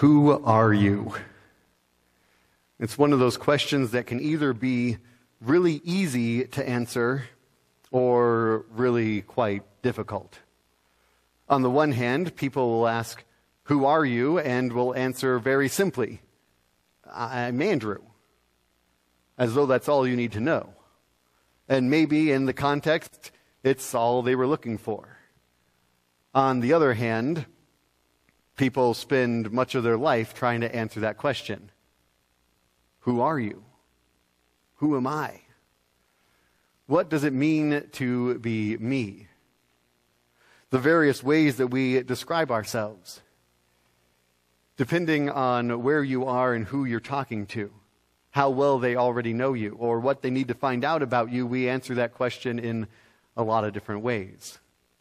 Who are you? It's one of those questions that can either be really easy to answer or really quite difficult. On the one hand, people will ask, "Who are you?" and will answer very simply, "I'm Andrew," as though that's all you need to know. And maybe in the context, it's all they were looking for. On the other hand, people spend much of their life trying to answer that question. Who are you? Who am I? What does it mean to be me? The various ways that we describe ourselves. Depending on where you are and who you're talking to, how well they already know you, or what they need to find out about you, we answer that question in a lot of different ways.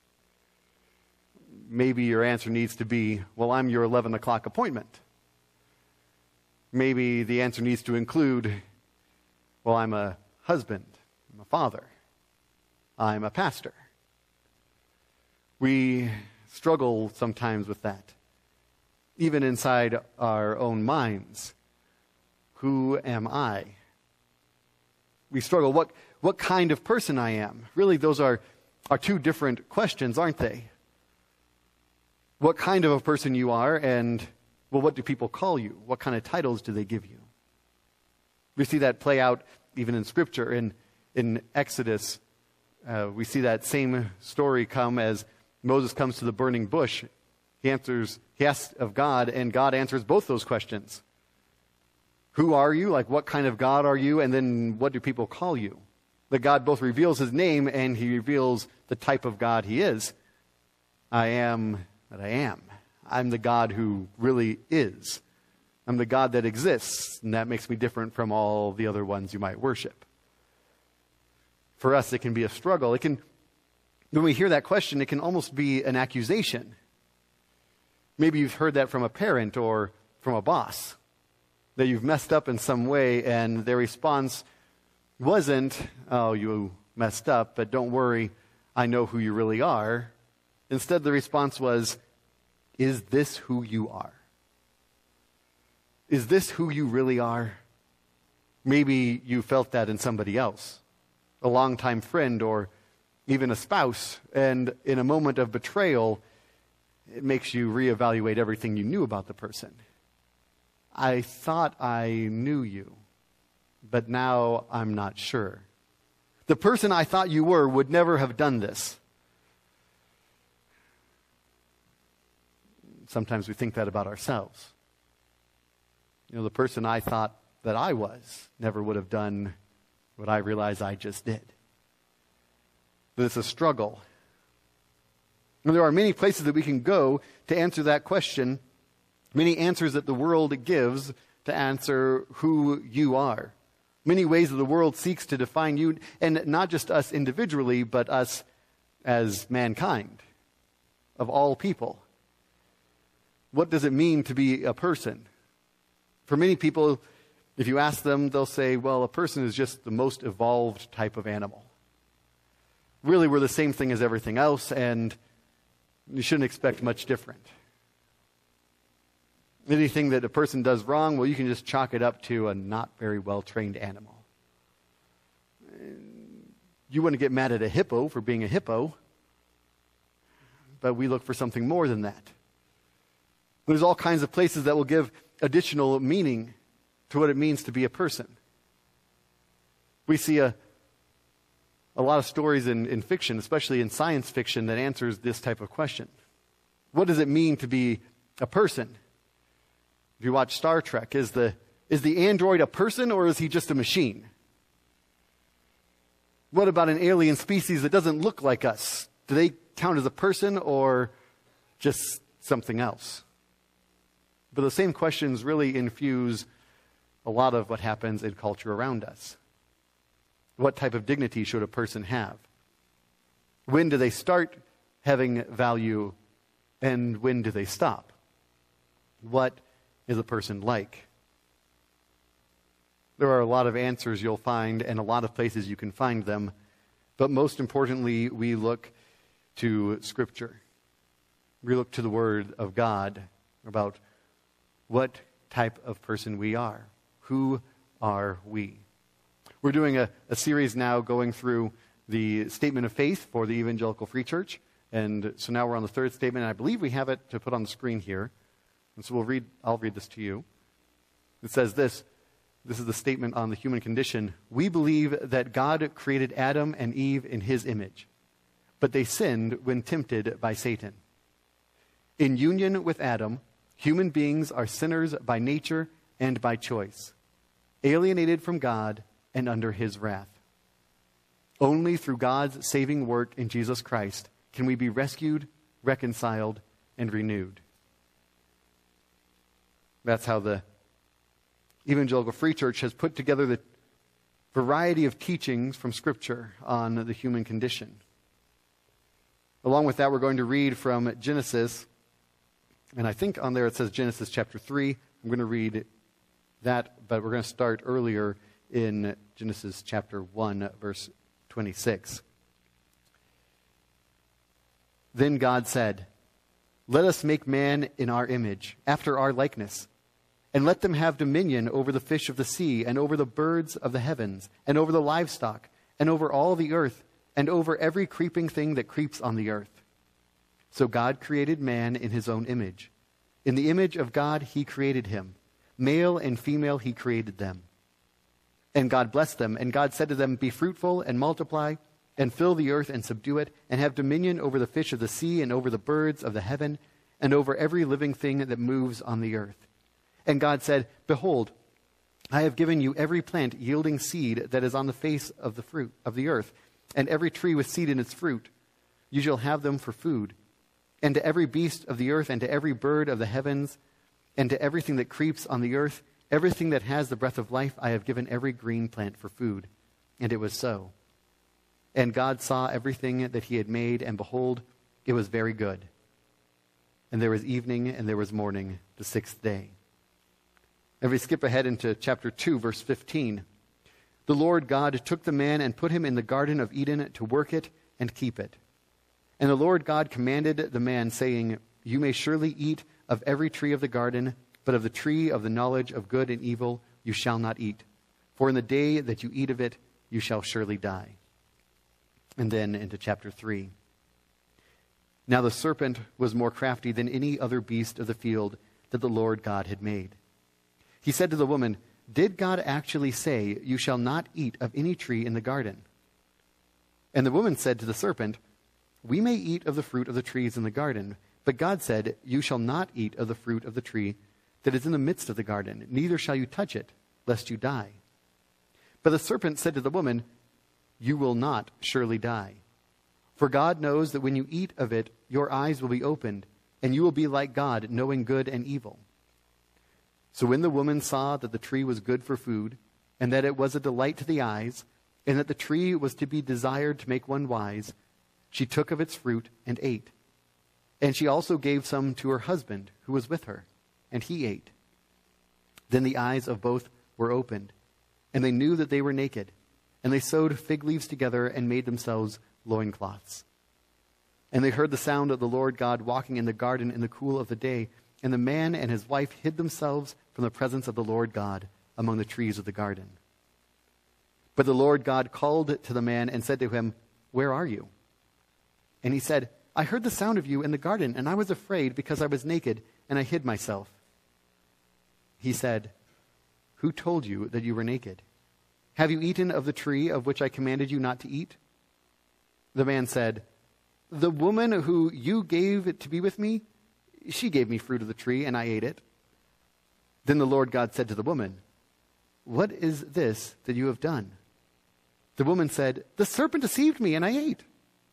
Maybe your answer needs to be, "Well, I'm your 11 o'clock appointment." Maybe the answer needs to include, "Well, I'm a husband, I'm a father, I'm a pastor." We struggle sometimes with that, even inside our own minds. Who am I? We struggle. What kind of person I am? Really, those are two different questions, aren't they? What kind of a person you are, and, well, what do people call you? What kind of titles do they give you? We see that play out even in Scripture. In Exodus, we see that same story come as Moses comes to the burning bush. He asks of God, and God answers both those questions. Who are you? Like, what kind of God are you? And then, what do people call you? That God both reveals his name and he reveals the type of God he is. I am that I am. I'm the God who really is. I'm the God that exists, and that makes me different from all the other ones you might worship. For us, it can be a struggle. When we hear that question, it can almost be an accusation. Maybe you've heard that from a parent or from a boss, that you've messed up in some way, and their response wasn't, "Oh, you messed up, but don't worry, I know who you really are." Instead, the response was, "Is this who you are? Is this who you really are?" Maybe you felt that in somebody else, a longtime friend or even a spouse, and in a moment of betrayal, it makes you reevaluate everything you knew about the person. I thought I knew you, but now I'm not sure. The person I thought you were would never have done this. Sometimes we think that about ourselves. The person I thought that I was never would have done what I realize I just did. But it's a struggle. And there are many places that we can go to answer that question, many answers that the world gives to answer who you are. Many ways that the world seeks to define you, and not just us individually, but us as mankind, of all people. What does it mean to be a person? For many people, if you ask them, they'll say, "Well, a person is just the most evolved type of animal. Really, we're the same thing as everything else, and you shouldn't expect much different. Anything that a person does wrong, well, you can just chalk it up to a not very well-trained animal. You wouldn't get mad at a hippo for being a hippo, but we look for something more than that." There's all kinds of places that will give additional meaning to what it means to be a person. We see a lot of stories in fiction, especially in science fiction, that answers this type of question. What does it mean to be a person? If you watch Star Trek, is the android a person, or is he just a machine? What about an alien species that doesn't look like us? Do they count as a person or just something else? But the same questions really infuse a lot of what happens in culture around us. What type of dignity should a person have? When do they start having value, and when do they stop? What is a person like? There are a lot of answers you'll find, and a lot of places you can find them. But most importantly, we look to Scripture. We look to the Word of God about what type of person we are. Who are we? We're doing a series now going through the statement of faith for the Evangelical Free Church. And so now we're on the third statement, and I believe we have it to put on the screen here. And so I'll read this to you. It says this is the statement on the human condition. We believe that God created Adam and Eve in his image, but they sinned when tempted by Satan. In union with Adam, human beings are sinners by nature and by choice, alienated from God and under his wrath. Only through God's saving work in Jesus Christ can we be rescued, reconciled, and renewed. That's how the Evangelical Free Church has put together the variety of teachings from Scripture on the human condition. Along with that, we're going to read from Genesis, and I think on there it says Genesis chapter 3. I'm going to read that, but we're going to start earlier in Genesis chapter 1, verse 26. Then God said, "Let us make man in our image, after our likeness, and let them have dominion over the fish of the sea, and over the birds of the heavens, and over the livestock, and over all the earth, and over every creeping thing that creeps on the earth." So God created man in his own image. In the image of God he created him. Male and female he created them. And God blessed them, and God said to them, "Be fruitful and multiply, and fill the earth and subdue it, and have dominion over the fish of the sea, and over the birds of the heaven, and over every living thing that moves on the earth." And God said, "Behold, I have given you every plant yielding seed that is on the face of the fruit of the earth, and every tree with seed in its fruit. You shall have them for food. And to every beast of the earth, and to every bird of the heavens, and to everything that creeps on the earth, everything that has the breath of life, I have given every green plant for food." And it was so. And God saw everything that he had made, and behold, it was very good. And there was evening, and there was morning, the sixth day. And we skip ahead into chapter 2, verse 15. The Lord God took the man and put him in the Garden of Eden to work it and keep it. And the Lord God commanded the man, saying, "You may surely eat of every tree of the garden, but of the tree of the knowledge of good and evil you shall not eat. For in the day that you eat of it, you shall surely die." And then into chapter 3. Now the serpent was more crafty than any other beast of the field that the Lord God had made. He said to the woman, "Did God actually say, 'You shall not eat of any tree in the garden'?" And the woman said to the serpent, "We may eat of the fruit of the trees in the garden, but God said, 'You shall not eat of the fruit of the tree that is in the midst of the garden, neither shall you touch it, lest you die.' But the serpent said to the woman, 'You will not surely die. For God knows that when you eat of it, your eyes will be opened, and you will be like God, knowing good and evil.' So when the woman saw that the tree was good for food, and that it was a delight to the eyes, and that the tree was to be desired to make one wise, she took of its fruit and ate. And she also gave some to her husband, who was with her, and he ate. Then the eyes of both were opened, and they knew that they were naked. And they sewed fig leaves together and made themselves loincloths. And they heard the sound of the Lord God walking in the garden in the cool of the day. And the man and his wife hid themselves from the presence of the Lord God among the trees of the garden. But the Lord God called to the man and said to him, "Where are you?" And he said, "I heard the sound of you in the garden, and I was afraid because I was naked, and I hid myself." He said, "Who told you that you were naked? Have you eaten of the tree of which I commanded you not to eat?" The man said, "The woman who you gave to be with me, she gave me fruit of the tree, and I ate it." Then the Lord God said to the woman, "What is this that you have done?" The woman said, "The serpent deceived me, and I ate."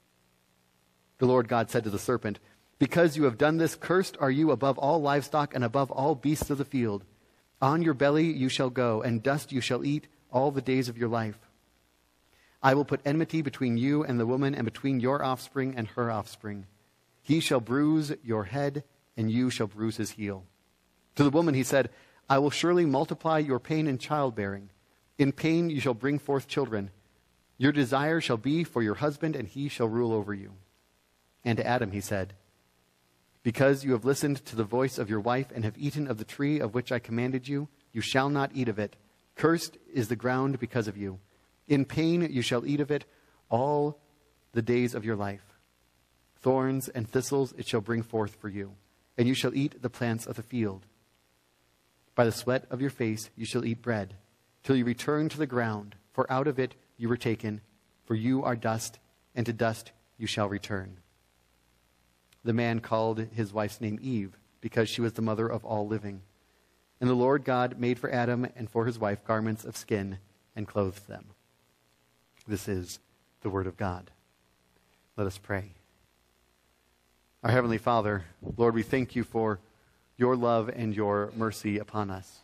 The Lord God said to the serpent, "Because you have done this, cursed are you above all livestock and above all beasts of the field. On your belly you shall go, and dust you shall eat all the days of your life. I will put enmity between you and the woman, and between your offspring and her offspring. He shall bruise your head, and you shall bruise his heel." To the woman he said, "I will surely multiply your pain in childbearing. In pain you shall bring forth children. Your desire shall be for your husband, and he shall rule over you." And to Adam he said, Because you have listened to the voice of your wife and have eaten of the tree of which I commanded you, you shall not eat of it. Cursed is the ground because of you. In pain you shall eat of it all the days of your life. Thorns and thistles it shall bring forth for you, and you shall eat the plants of the field. By the sweat of your face you shall eat bread, till you return to the ground, for out of it you were taken, for you are dust, and to dust you shall return. The man called his wife's name Eve, because she was the mother of all living. And the Lord God made for Adam and for his wife garments of skin and clothed them. This is the word of God. Let us pray. Our Heavenly Father, Lord, we thank you for your love and your mercy upon us.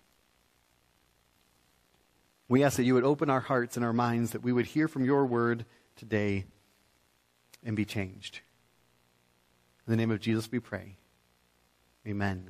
We ask that you would open our hearts and our minds, that we would hear from your word today and be changed. In the name of Jesus we pray. Amen.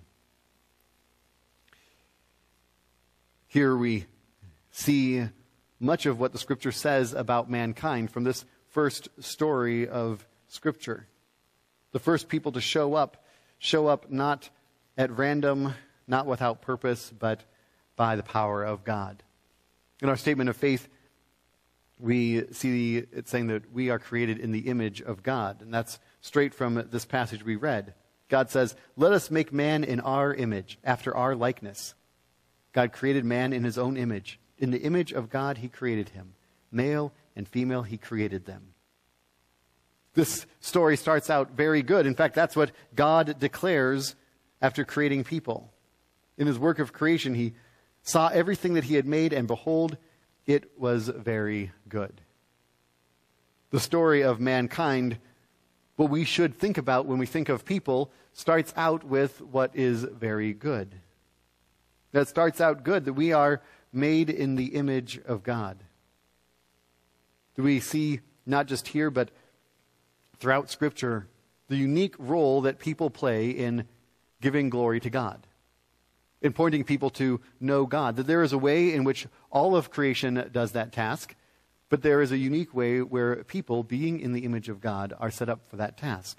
Here we see much of what the Scripture says about mankind from this first story of Scripture. The first people to show up not at random, not without purpose, but by the power of God. In our statement of faith, we see it saying that we are created in the image of God. And that's straight from this passage we read. God says, "Let us make man in our image, after our likeness." God created man in his own image. In the image of God he created him. Male and female he created them. This story starts out very good. In fact, that's what God declares after creating people. In his work of creation, he saw everything that he had made, and behold, it was very good. The story of mankind, what we should think about when we think of people, starts out with what is very good. That starts out good, that we are made in the image of God. Do we see, not just here, but throughout Scripture, the unique role that people play in giving glory to God, in pointing people to know God, that there is a way in which all of creation does that task, but there is a unique way where people, being in the image of God, are set up for that task.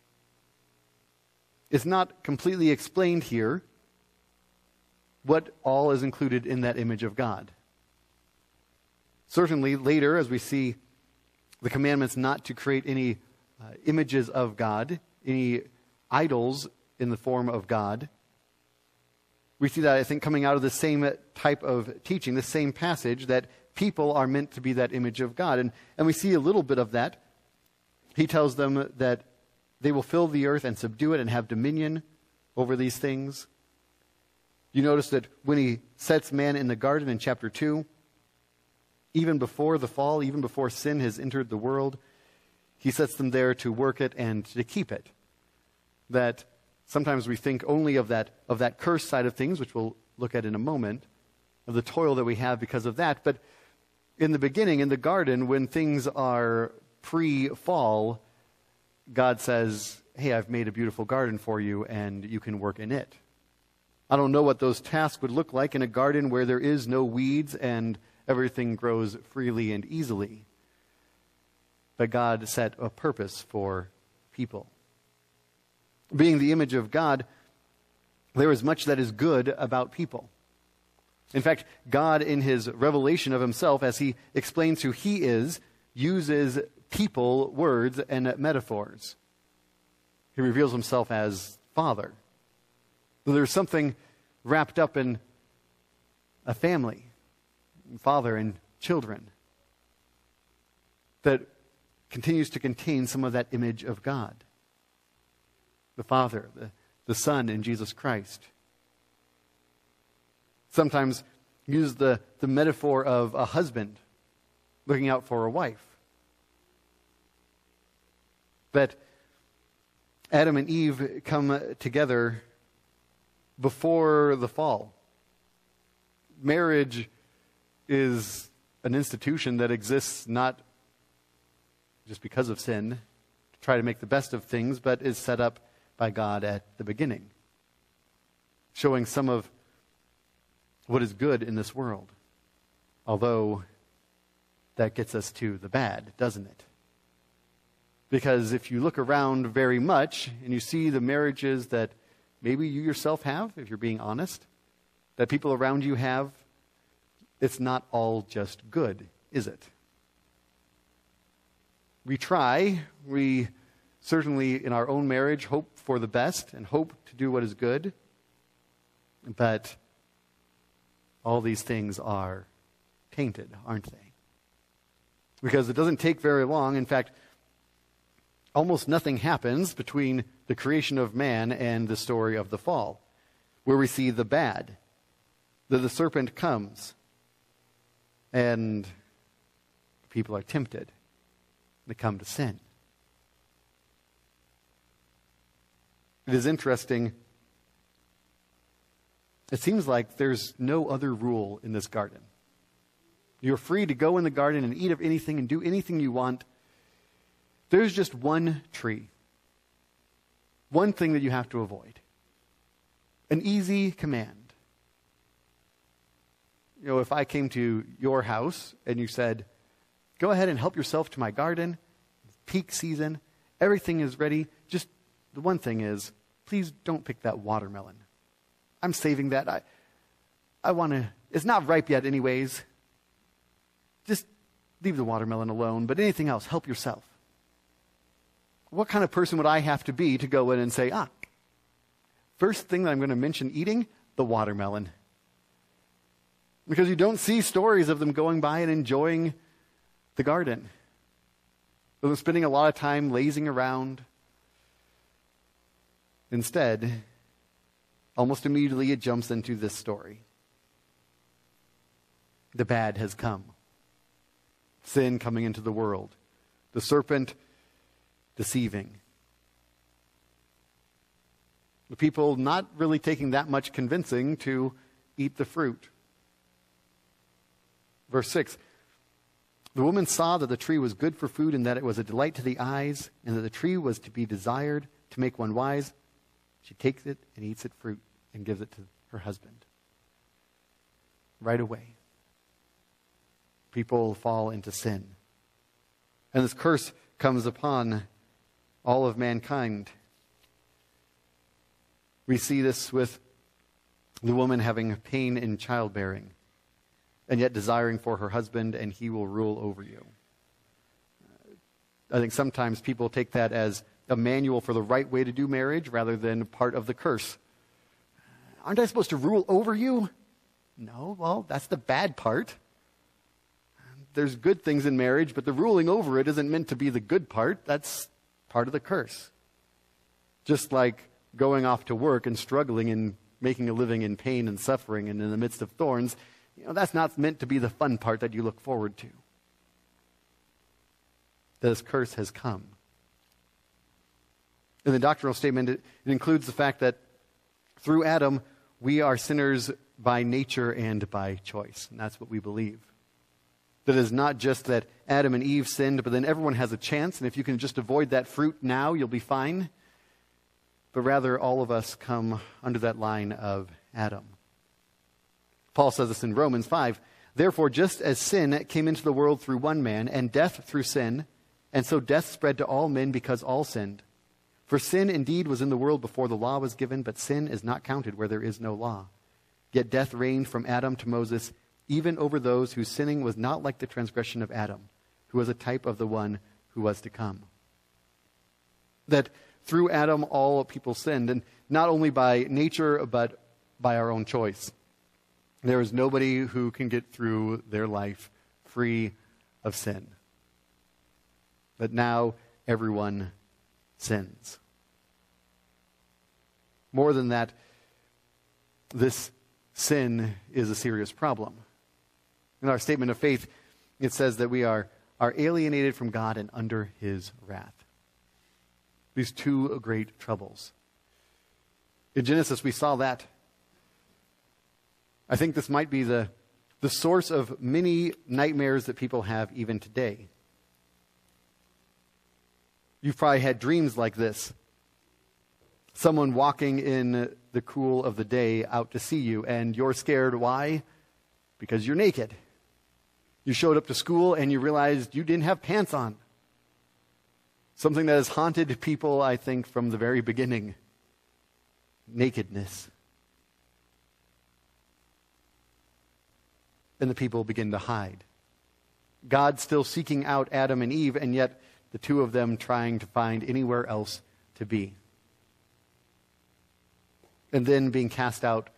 It's not completely explained here what all is included in that image of God. Certainly later, as we see the commandments not to create any images of God, any idols in the form of God, we see that, I think, coming out of the same type of teaching, the same passage, that people are meant to be that image of God. And we see a little bit of that. He tells them that they will fill the earth and subdue it and have dominion over these things. You notice that when he sets man in the garden in chapter 2, even before the fall, even before sin has entered the world, he sets them there to work it and to keep it. That sometimes we think only of that curse side of things, which we'll look at in a moment, of the toil that we have because of that. But in the beginning, in the garden, when things are pre-fall, God says, "Hey, I've made a beautiful garden for you, and you can work in it." I don't know what those tasks would look like in a garden where there is no weeds and everything grows freely and easily. But God set a purpose for people. Being the image of God, there is much that is good about people. In fact, God, in his revelation of himself, as he explains who he is, uses people, words, and metaphors. He reveals himself as Father. There's something wrapped up in a family, father and children, that continues to contain some of that image of God. The Father, the Son, and Jesus Christ. Sometimes use the metaphor of a husband looking out for a wife. That Adam and Eve come together before the fall. Marriage is an institution that exists not just because of sin, to try to make the best of things, but is set up by God at the beginning, showing some of what is good in this world. Although that gets us to the bad, doesn't it? Because if you look around very much and you see the marriages that maybe you yourself have, if you're being honest, that people around you have, it's not all just good, is it? We try, we certainly in our own marriage hope for the best and hope to do what is good, but all these things are tainted, aren't they? Because it doesn't take very long. In fact, almost nothing happens between the creation of man and the story of the fall, where we see the bad, that the serpent comes and people are tempted. They come to sin. It is interesting. It seems like there's no other rule in this garden. You're free to go in the garden and eat of anything and do anything you want. There's just one tree. One thing that you have to avoid. An easy command. You know, if I came to your house and you said, go ahead and help yourself to my garden, peak season, everything is ready, just the one thing is, please don't pick that watermelon. I'm saving that. I want to, it's not ripe yet anyways. Just leave the watermelon alone, but anything else, help yourself. What kind of person would I have to be to go in and say, first thing that I'm going to mention eating, the watermelon. Because you don't see stories of them going by and enjoying the garden. Of them spending a lot of time lazing around. Instead, almost immediately it jumps into this story. The bad has come. Sin coming into the world. The serpent deceiving. The people not really taking that much convincing to eat the fruit. Verse 6. The woman saw that the tree was good for food and that it was a delight to the eyes and that the tree was to be desired to make one wise. She takes it and eats its fruit and gives it to her husband. Right away. People fall into sin. And this curse comes upon all of mankind. We see this with the woman having pain in childbearing, and yet desiring for her husband, and he will rule over you. I think sometimes people take that as a manual for the right way to do marriage rather than part of the curse. Aren't I supposed to rule over you? No, well, that's the bad part. There's good things in marriage, but the ruling over it isn't meant to be the good part. That's part of the curse. Just like going off to work and struggling and making a living in pain and suffering and in the midst of thorns, that's not meant to be the fun part that you look forward to. This curse has come. In the doctrinal statement, it includes the fact that through Adam, we are sinners by nature and by choice. And that's what we believe. That is not just that Adam and Eve sinned, but then everyone has a chance, and if you can just avoid that fruit now, you'll be fine. But rather, all of us come under that line of Adam. Paul says this in Romans 5. Therefore, just as sin came into the world through one man, and death through sin, and so death spread to all men because all sinned. For sin indeed was in the world before the law was given, but sin is not counted where there is no law. Yet death reigned from Adam to Moses, even over those whose sinning was not like the transgression of Adam, who was a type of the one who was to come. That through Adam all people sinned, and not only by nature, but by our own choice. There is nobody who can get through their life free of sin. But now everyone sins. More than that, this sin is a serious problem. In our statement of faith, it says that we are alienated from God and under his wrath. These two great troubles. In Genesis, we saw that. I think this might be the source of many nightmares that people have even today. You've probably had dreams like this. Someone walking in the cool of the day out to see you, and you're scared. Why? Because you're naked. You showed up to school and you realized you didn't have pants on. Something that has haunted people, I think, from the very beginning. Nakedness. And the people begin to hide. God still seeking out Adam and Eve, and yet the two of them trying to find anywhere else to be. And then being cast out,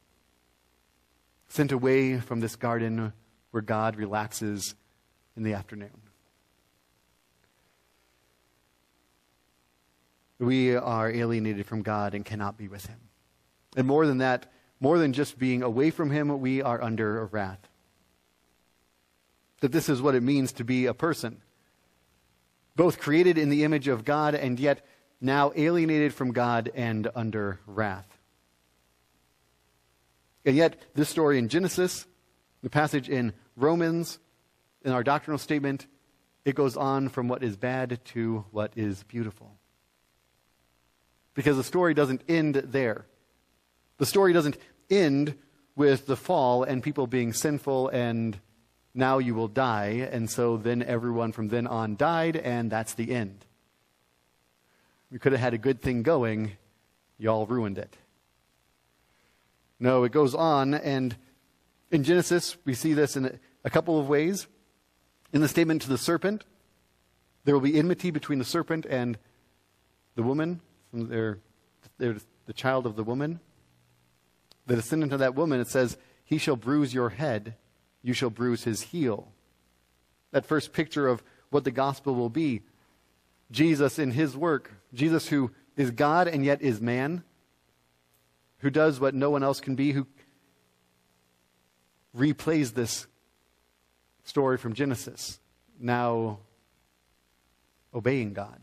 sent away from this garden where God relaxes in the afternoon. We are alienated from God and cannot be with him. And more than that, more than just being away from him, we are under a wrath. That this is what it means to be a person. Both created in the image of God and yet now alienated from God and under wrath. And yet, this story in Genesis, the passage in Romans, in our doctrinal statement, it goes on from what is bad to what is beautiful. Because the story doesn't end there. The story doesn't end with the fall and people being sinful and now you will die. And so then everyone from then on died and that's the end. We could have had a good thing going. Y'all ruined it. No, it goes on, and in Genesis, we see this in a couple of ways. In the statement to the serpent, there will be enmity between the serpent and the woman, they're the child of the woman. The descendant of that woman, it says, he shall bruise your head, you shall bruise his heel. That first picture of what the gospel will be. Jesus in his work, Jesus who is God and yet is man, who does what no one else can be, who replays this story from Genesis, now obeying God.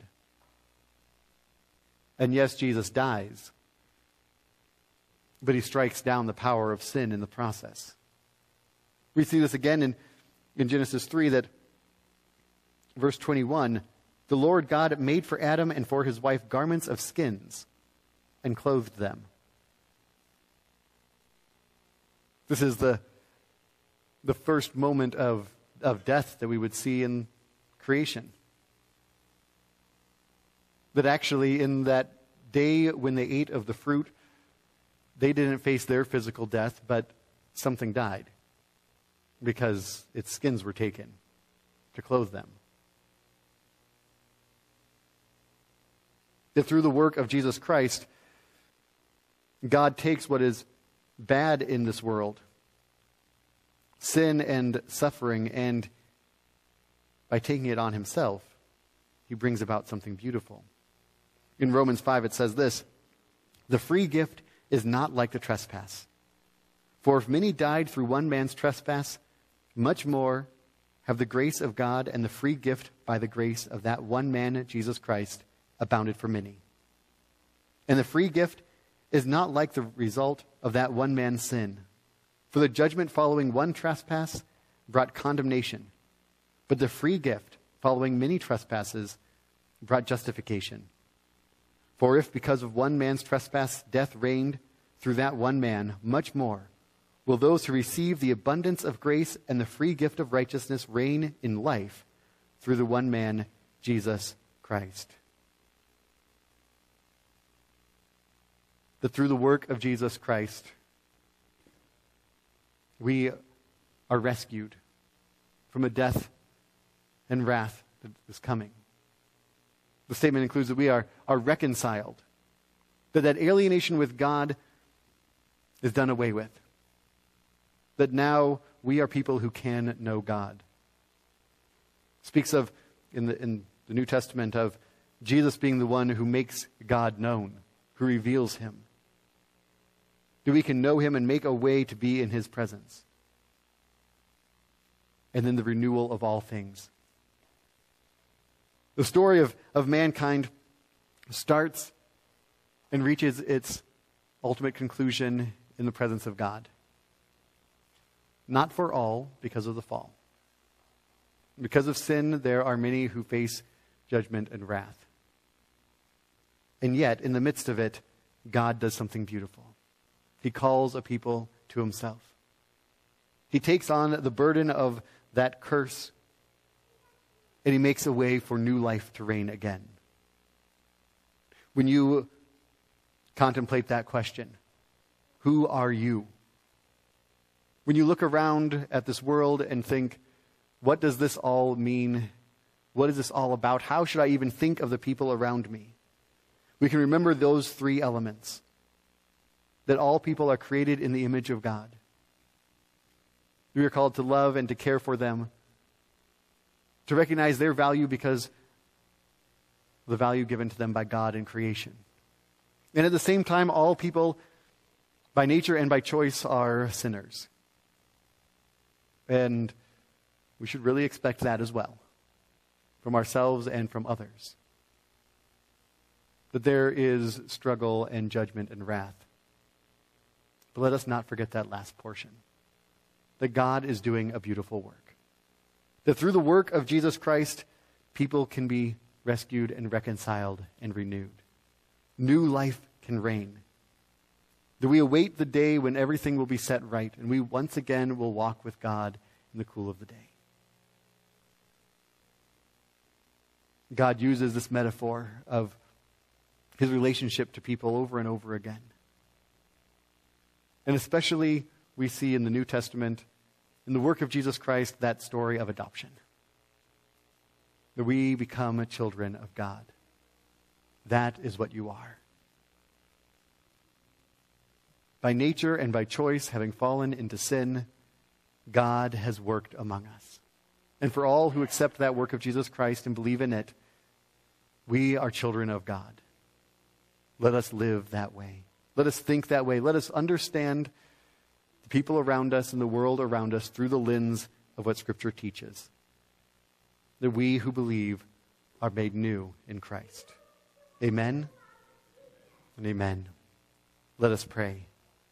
And yes, Jesus dies, but he strikes down the power of sin in the process. We see this again in Genesis 3, that verse 21, the Lord God made for Adam and for his wife garments of skins and clothed them. This is the first moment of death that we would see in creation. That actually in that day when they ate of the fruit, they didn't face their physical death, but something died because its skins were taken to clothe them. That through the work of Jesus Christ, God takes what is bad in this world, sin and suffering, and by taking it on himself, he brings about something beautiful. In Romans 5 it says this, the free gift is not like the trespass. For if many died through one man's trespass, much more have the grace of God and the free gift by the grace of that one man, Jesus Christ, abounded for many. And the free gift is not like the result of that one man's sin. For the judgment following one trespass brought condemnation, but the free gift following many trespasses brought justification. For if because of one man's trespass death reigned through that one man, much more will those who receive the abundance of grace and the free gift of righteousness reign in life through the one man, Jesus Christ. That through the work of Jesus Christ, we are rescued from a death and wrath that is coming. The statement includes that we are reconciled, that alienation with God is done away with, that now we are people who can know God. Speaks of, in the New Testament, of Jesus being the one who makes God known, who reveals him. That we can know him and make a way to be in his presence. And then the renewal of all things. The story of mankind starts and reaches its ultimate conclusion in the presence of God. Not for all, because of the fall. Because of sin, there are many who face judgment and wrath. And yet, in the midst of it, God does something beautiful. He calls a people to himself. He takes on the burden of that curse and he makes a way for new life to reign again. When you contemplate that question, who are you? When you look around at this world and think, what does this all mean? What is this all about? How should I even think of the people around me? We can remember those three elements. That all people are created in the image of God. We are called to love and to care for them. To recognize their value because of the value given to them by God in creation. And at the same time, all people, by nature and by choice, are sinners. And we should really expect that as well, from ourselves and from others. That there is struggle and judgment and wrath. But let us not forget that last portion. That God is doing a beautiful work. That through the work of Jesus Christ, people can be rescued and reconciled and renewed. New life can reign. That we await the day when everything will be set right and we once again will walk with God in the cool of the day. God uses this metaphor of his relationship to people over and over again. And especially we see in the New Testament, in the work of Jesus Christ, that story of adoption. That we become children of God. That is what you are. By nature and by choice, having fallen into sin, God has worked among us. And for all who accept that work of Jesus Christ and believe in it, we are children of God. Let us live that way. Let us think that way. Let us understand the people around us and the world around us through the lens of what Scripture teaches. That we who believe are made new in Christ. Amen and amen. Let us pray.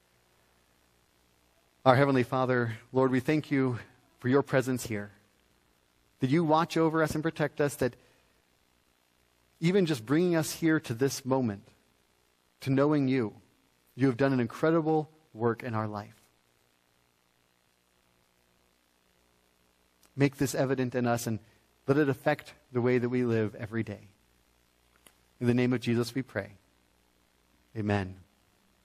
Our Heavenly Father, Lord, we thank you for your presence here. That you watch over us and protect us, that even just bringing us here to this moment, to knowing you, you have done an incredible work in our life. Make this evident in us and let it affect the way that we live every day. In the name of Jesus we pray. Amen.